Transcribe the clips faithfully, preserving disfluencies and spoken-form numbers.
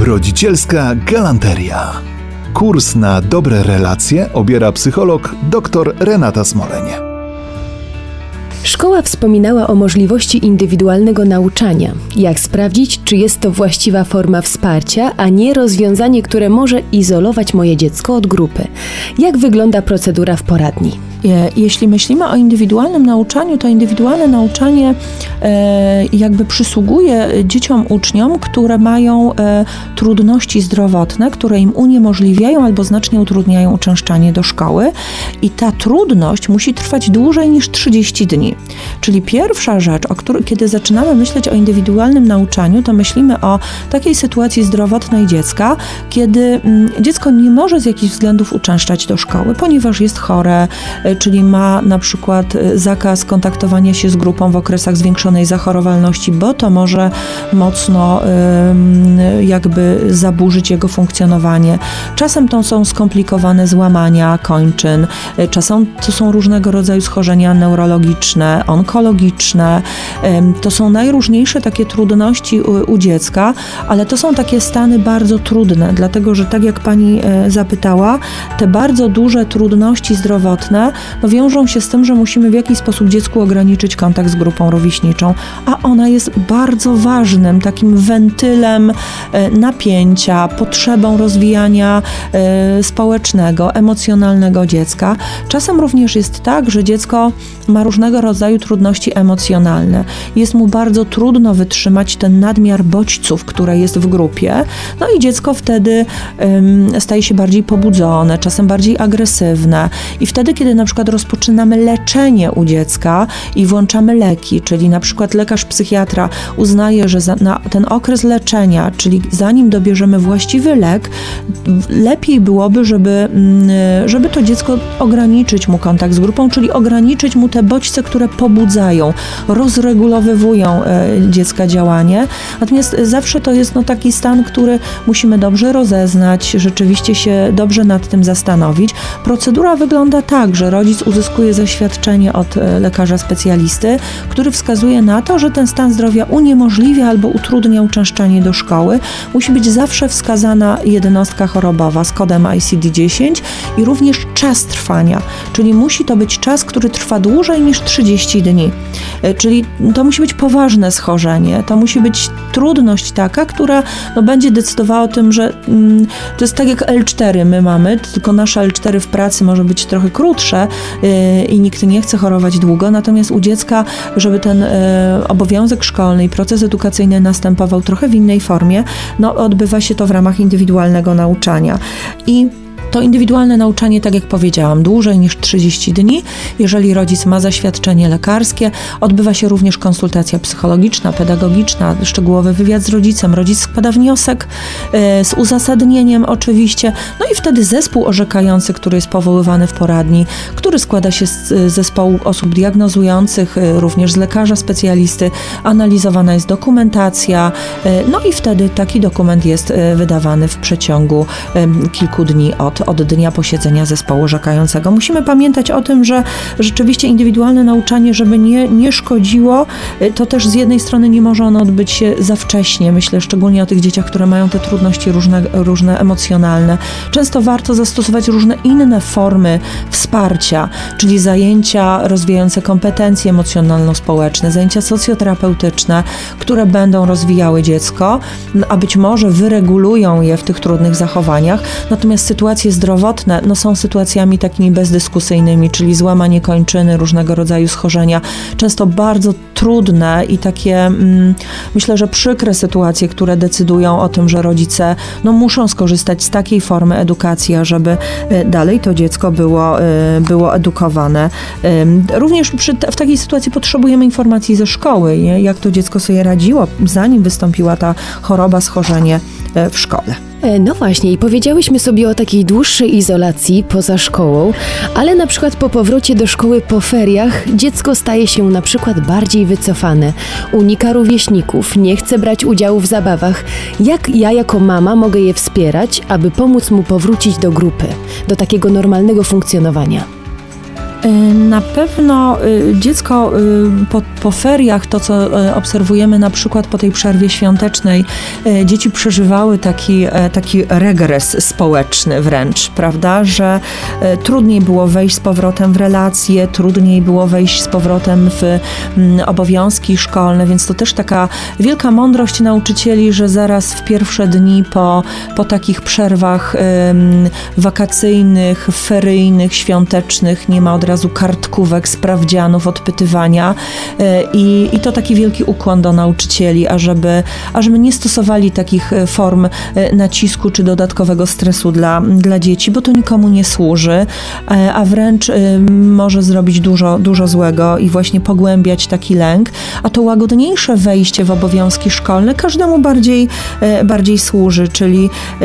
Rodzicielska galanteria. Kurs na dobre relacje obiera psycholog dr Renata Smoleń. Szkoła wspominała o możliwości indywidualnego nauczania. Jak sprawdzić, czy jest to właściwa forma wsparcia, a nie rozwiązanie, które może izolować moje dziecko od grupy? Jak wygląda procedura w poradni? Jeśli myślimy o indywidualnym nauczaniu, to indywidualne nauczanie e, jakby przysługuje dzieciom, uczniom, które mają e, trudności zdrowotne, które im uniemożliwiają albo znacznie utrudniają uczęszczanie do szkoły i ta trudność musi trwać dłużej niż trzydzieści dni. Czyli pierwsza rzecz, o której, kiedy zaczynamy myśleć o indywidualnym nauczaniu, to myślimy o takiej sytuacji zdrowotnej dziecka, kiedy mm, dziecko nie może z jakichś względów uczęszczać do szkoły, ponieważ jest chore, czyli ma na przykład zakaz kontaktowania się z grupą w okresach zwiększonej zachorowalności, bo to może mocno y, jakby zaburzyć jego funkcjonowanie. Czasem to są skomplikowane złamania kończyn, czasem to są różnego rodzaju schorzenia neurologiczne, onkologiczne. Y, to są najróżniejsze takie trudności u, u dziecka, ale to są takie stany bardzo trudne, dlatego że tak jak pani y, zapytała, te bardzo duże trudności zdrowotne no wiążą się z tym, że musimy w jakiś sposób dziecku ograniczyć kontakt z grupą rówieśniczą, a ona jest bardzo ważnym takim wentylem e, napięcia, potrzebą rozwijania e, społecznego, emocjonalnego dziecka. Czasem również jest tak, że dziecko ma różnego rodzaju trudności emocjonalne. Jest mu bardzo trudno wytrzymać ten nadmiar bodźców, które jest w grupie, no i dziecko wtedy e, staje się bardziej pobudzone, czasem bardziej agresywne i wtedy, kiedy na przykład rozpoczynamy leczenie u dziecka i włączamy leki, czyli na przykład lekarz psychiatra uznaje, że za, na ten okres leczenia, czyli zanim dobierzemy właściwy lek, lepiej byłoby, żeby, żeby to dziecko ograniczyć mu kontakt z grupą, czyli ograniczyć mu te bodźce, które pobudzają, rozregulowywują e, dziecka działanie. Natomiast zawsze to jest no, taki stan, który musimy dobrze rozeznać, rzeczywiście się dobrze nad tym zastanowić. Procedura wygląda tak, że rodzic uzyskuje zaświadczenie od lekarza specjalisty, który wskazuje na to, że ten stan zdrowia uniemożliwia albo utrudnia uczęszczanie do szkoły. Musi być zawsze wskazana jednostka chorobowa z kodem I C D dziesięć i również czas trwania, czyli musi to być czas, który trwa dłużej niż trzydzieści dni. Czyli to musi być poważne schorzenie, to musi być trudność taka, która no, będzie decydowała o tym, że mm, to jest tak jak L cztery my mamy, tylko nasze L cztery w pracy może być trochę krótsze, i nikt nie chce chorować długo, natomiast u dziecka, żeby ten e, obowiązek szkolny i proces edukacyjny następował trochę w innej formie, no odbywa się to w ramach indywidualnego nauczania. I to indywidualne nauczanie, tak jak powiedziałam, dłużej niż trzydzieści dni. Jeżeli rodzic ma zaświadczenie lekarskie, odbywa się również konsultacja psychologiczna, pedagogiczna, szczegółowy wywiad z rodzicem. Rodzic składa wniosek e, z uzasadnieniem oczywiście, no i wtedy zespół orzekający, który jest powoływany w poradni, który składa się z zespołu osób diagnozujących, e, również z lekarza specjalisty, analizowana jest dokumentacja, e, no i wtedy taki dokument jest e, wydawany w przeciągu e, kilku dni od od dnia posiedzenia zespołu orzekającego. Musimy pamiętać o tym, że rzeczywiście indywidualne nauczanie, żeby nie, nie szkodziło, to też z jednej strony nie może ono odbyć się za wcześnie. Myślę szczególnie o tych dzieciach, które mają te trudności różne, różne emocjonalne. Często warto zastosować różne inne formy wsparcia, czyli zajęcia rozwijające kompetencje emocjonalno-społeczne, zajęcia socjoterapeutyczne, które będą rozwijały dziecko, a być może wyregulują je w tych trudnych zachowaniach. Natomiast sytuacje zdrowotne no, są sytuacjami takimi bezdyskusyjnymi, czyli złamanie kończyny, różnego rodzaju schorzenia, często bardzo trudne i takie, mm, myślę, że przykre sytuacje, które decydują o tym, że rodzice no, muszą skorzystać z takiej formy edukacji, żeby y, dalej to dziecko było, y, było edukowane. Y, również przy, w takiej sytuacji potrzebujemy informacji ze szkoły, nie? Jak to dziecko sobie radziło, zanim wystąpiła ta choroba, schorzenie y, w szkole. No właśnie, i powiedziałyśmy sobie o takiej dłuższej izolacji poza szkołą, ale na przykład po powrocie do szkoły po feriach dziecko staje się na przykład bardziej wycofane, unika rówieśników, nie chce brać udziału w zabawach. Jak ja jako mama mogę je wspierać, aby pomóc mu powrócić do grupy, do takiego normalnego funkcjonowania? Na pewno dziecko po, po feriach, to co obserwujemy na przykład po tej przerwie świątecznej, dzieci przeżywały taki, taki regres społeczny wręcz, prawda, że trudniej było wejść z powrotem w relacje, trudniej było wejść z powrotem w obowiązki szkolne, więc to też taka wielka mądrość nauczycieli, że zaraz w pierwsze dni po, po takich przerwach ym, wakacyjnych, feryjnych, świątecznych nie ma od razu kartkówek, sprawdzianów, odpytywania yy, i, i to taki wielki ukłon do nauczycieli, ażeby, ażeby nie stosowali takich form yy, nacisku czy dodatkowego stresu dla, dla dzieci, bo to nikomu nie służy, yy, a wręcz yy, może zrobić dużo, dużo złego i właśnie pogłębiać taki lęk, a to łagodniejsze wejście w obowiązki szkolne każdemu bardziej, yy, bardziej służy, czyli yy,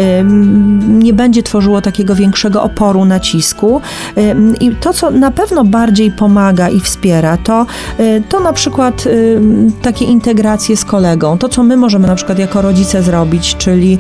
nie będzie tworzyło takiego większego oporu, nacisku. Yy, I to, co na pewno bardziej pomaga i wspiera, to, to na przykład y, takie integracje z kolegą. To, co my możemy na przykład jako rodzice zrobić, czyli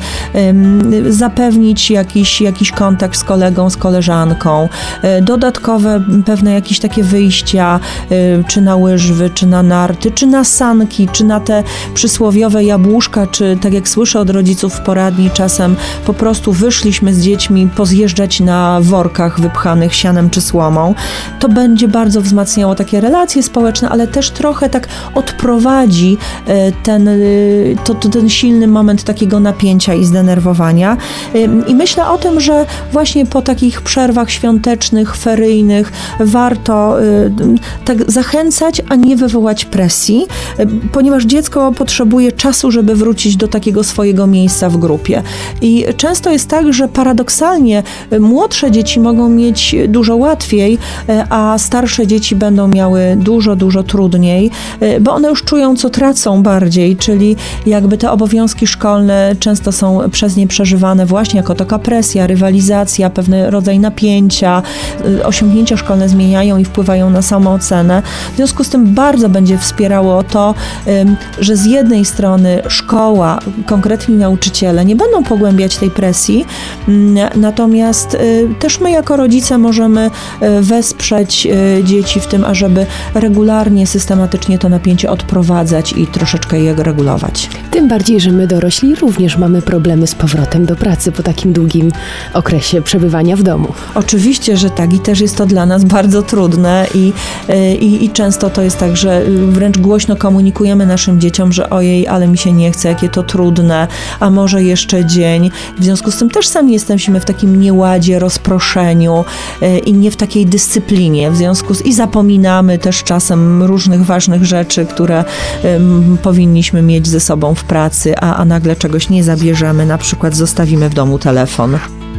y, zapewnić jakiś, jakiś kontakt z kolegą, z koleżanką, y, dodatkowe pewne jakieś takie wyjścia, y, czy na łyżwy, czy na narty, czy na sanki, czy na te przysłowiowe jabłuszka, czy tak jak słyszę od rodziców w poradni, czasem po prostu wyszliśmy z dziećmi pozjeżdżać na workach wypchanych sianem czy słomą. To będzie bardzo wzmacniało takie relacje społeczne, ale też trochę tak odprowadzi ten, to, to ten silny moment takiego napięcia i zdenerwowania. I myślę o tym, że właśnie po takich przerwach świątecznych, feryjnych warto tak zachęcać, a nie wywołać presji, ponieważ dziecko potrzebuje czasu, żeby wrócić do takiego swojego miejsca w grupie. I często jest tak, że paradoksalnie młodsze dzieci mogą mieć dużo łatwiej, a starsze dzieci będą miały dużo, dużo trudniej, bo one już czują, co tracą bardziej, czyli jakby te obowiązki szkolne często są przez nie przeżywane właśnie jako taka presja, rywalizacja, pewien rodzaj napięcia, osiągnięcia szkolne zmieniają i wpływają na samoocenę. W związku z tym bardzo będzie wspierało to, że z jednej strony szkoła, konkretni nauczyciele nie będą pogłębiać tej presji, natomiast też my jako rodzice możemy wesprzeć dzieci w tym, ażeby regularnie, systematycznie to napięcie odprowadzać i troszeczkę je regulować. Tym bardziej, że my dorośli również mamy problemy z powrotem do pracy po takim długim okresie przebywania w domu. Oczywiście, że tak i też jest to dla nas bardzo trudne i, i, i często to jest tak, że wręcz głośno komunikujemy naszym dzieciom, że ojej, ale mi się nie chce, jakie to trudne, a może jeszcze dzień. W związku z tym też sami jesteśmy w takim nieładzie, rozproszeniu i nie w takiej dyscyplinie. W związku z i zapominamy też czasem różnych ważnych rzeczy, które um, powinniśmy mieć ze sobą w pracy, a, a nagle czegoś nie zabierzemy, na przykład zostawimy w domu telefon.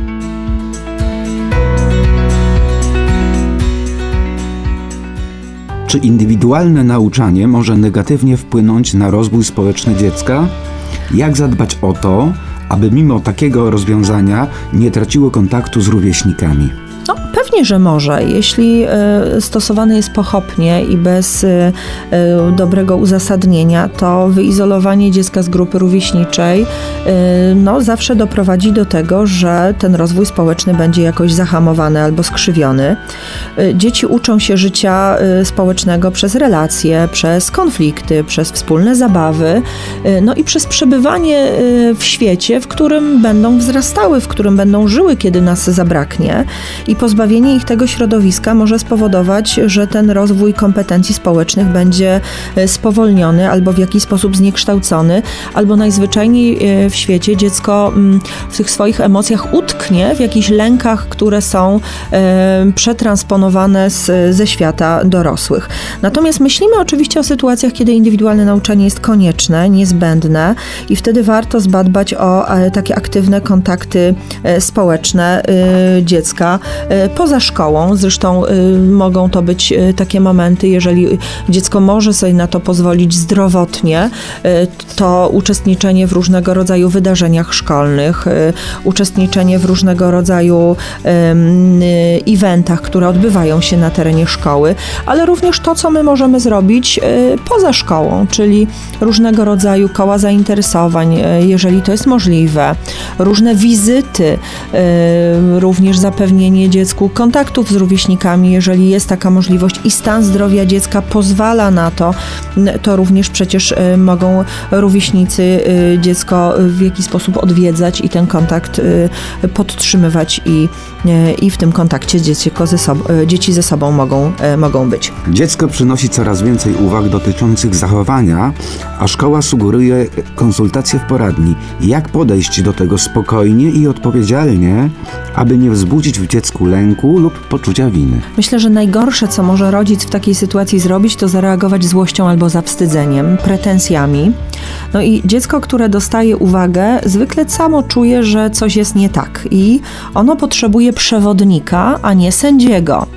Czy indywidualne nauczanie może negatywnie wpłynąć na rozwój społeczny dziecka? Jak zadbać o to, aby mimo takiego rozwiązania nie traciło kontaktu z rówieśnikami? No, pewnie, że może. Jeśli y, stosowany jest pochopnie i bez y, y, dobrego uzasadnienia, to wyizolowanie dziecka z grupy rówieśniczej y, no, zawsze doprowadzi do tego, że ten rozwój społeczny będzie jakoś zahamowany albo skrzywiony. Y, dzieci uczą się życia y, społecznego przez relacje, przez konflikty, przez wspólne zabawy, y, no i przez przebywanie y, w świecie, w którym będą wzrastały, w którym będą żyły, kiedy nas zabraknie. I pozbawienie ich tego środowiska może spowodować, że ten rozwój kompetencji społecznych będzie spowolniony albo w jakiś sposób zniekształcony, albo najzwyczajniej w świecie dziecko w tych swoich emocjach utknie w jakichś lękach, które są przetransponowane z, ze świata dorosłych. Natomiast myślimy oczywiście o sytuacjach, kiedy indywidualne nauczanie jest konieczne, niezbędne i wtedy warto zadbać o takie aktywne kontakty społeczne dziecka poza szkołą. Zresztą y, mogą to być y, takie momenty, jeżeli dziecko może sobie na to pozwolić zdrowotnie, y, to uczestniczenie w różnego rodzaju wydarzeniach szkolnych, y, uczestniczenie w różnego rodzaju y, y, eventach, które odbywają się na terenie szkoły, ale również to, co my możemy zrobić y, poza szkołą, czyli różnego rodzaju koła zainteresowań, y, jeżeli to jest możliwe, różne wizyty, y, również zapewnienie dziecku dziecku kontaktów z rówieśnikami, jeżeli jest taka możliwość i stan zdrowia dziecka pozwala na to, to również przecież mogą rówieśnicy dziecko w jakiś sposób odwiedzać i ten kontakt podtrzymywać i, i w tym kontakcie dziecko ze sobą, dzieci ze sobą mogą, mogą być. Dziecko przynosi coraz więcej uwag dotyczących zachowania, a szkoła sugeruje konsultacje w poradni. Jak podejść do tego spokojnie i odpowiedzialnie, aby nie wzbudzić w dziecku lęku lub poczucia winy? Myślę, że najgorsze, co może rodzic w takiej sytuacji zrobić, to zareagować złością albo zawstydzeniem, pretensjami. No i dziecko, które dostaje uwagę, zwykle samo czuje, że coś jest nie tak i ono potrzebuje przewodnika, a nie sędziego.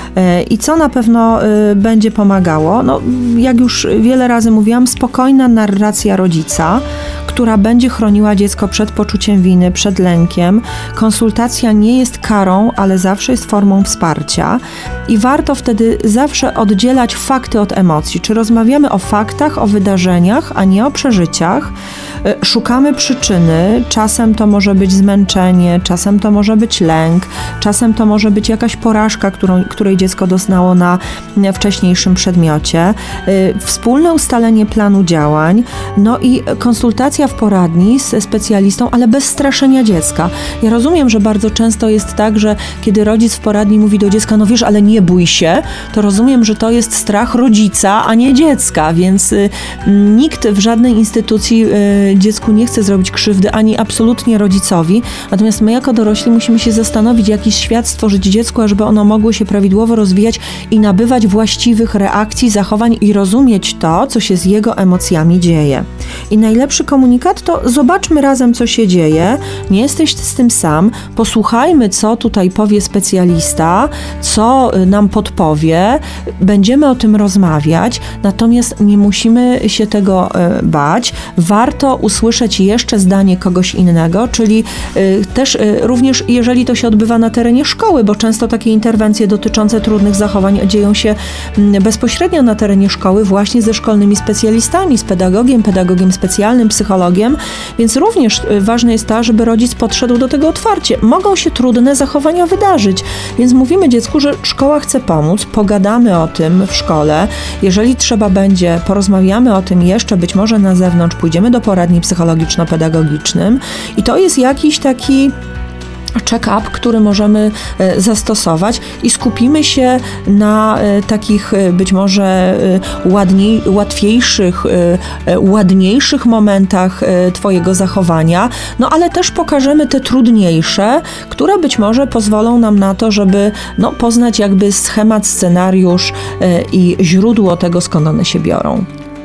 I co na pewno będzie pomagało? No, jak już wiele razy mówiłam, spokojna narracja rodzica, która będzie chroniła dziecko przed poczuciem winy, przed lękiem. Konsultacja nie jest karą, ale zawsze jest formą wsparcia i warto wtedy zawsze oddzielać fakty od emocji. Czy rozmawiamy o faktach, o wydarzeniach, a nie o przeżyciach? Szukamy przyczyny, czasem to może być zmęczenie, czasem to może być lęk, czasem to może być jakaś porażka, którą, której dziecko doznało na wcześniejszym przedmiocie, wspólne ustalenie planu działań, no i konsultacja w poradni ze specjalistą, ale bez straszenia dziecka. Ja rozumiem, że bardzo często jest tak, że kiedy rodzic w poradni mówi do dziecka, no wiesz, ale nie bój się, to rozumiem, że to jest strach rodzica, a nie dziecka, więc y, nikt w żadnej instytucji y, dziecku nie chce zrobić krzywdy, ani absolutnie rodzicowi. Natomiast my jako dorośli musimy się zastanowić, jaki świat stworzyć dziecku, żeby ono mogło się prawidłowo rozwijać i nabywać właściwych reakcji, zachowań i rozumieć to, co się z jego emocjami dzieje. I najlepszy komunikat to zobaczmy razem, co się dzieje, nie jesteś z tym sam, posłuchajmy, co tutaj powie specjalista, co nam podpowie, będziemy o tym rozmawiać, natomiast nie musimy się tego bać. Warto usłyszeć jeszcze zdanie kogoś innego, czyli też również jeżeli to się odbywa na terenie szkoły, bo często takie interwencje dotyczące trudnych zachowań dzieją się bezpośrednio na terenie szkoły właśnie ze szkolnymi specjalistami, z pedagogiem, pedagogiem specjalnym, psychologiem, więc również ważne jest to, żeby rodzic podszedł do tego otwarcie. Mogą się trudne zachowania wydarzyć, więc mówimy dziecku, że szkoła chce pomóc, pogadamy o tym w szkole, jeżeli trzeba będzie, porozmawiamy o tym jeszcze, być może na zewnątrz, pójdziemy do poradni psychologiczno-pedagogicznym i to jest jakiś taki check-up, który możemy zastosować i skupimy się na takich być może ładniej, łatwiejszych, ładniejszych momentach Twojego zachowania, no ale też pokażemy te trudniejsze, które być może pozwolą nam na to, żeby no, poznać jakby schemat, scenariusz i źródło tego, skąd one się biorą.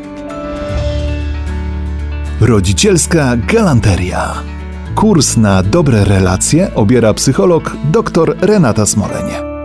Rodzicielska galanteria. Kurs na dobre relacje obiera psycholog dr Renata Smolenie.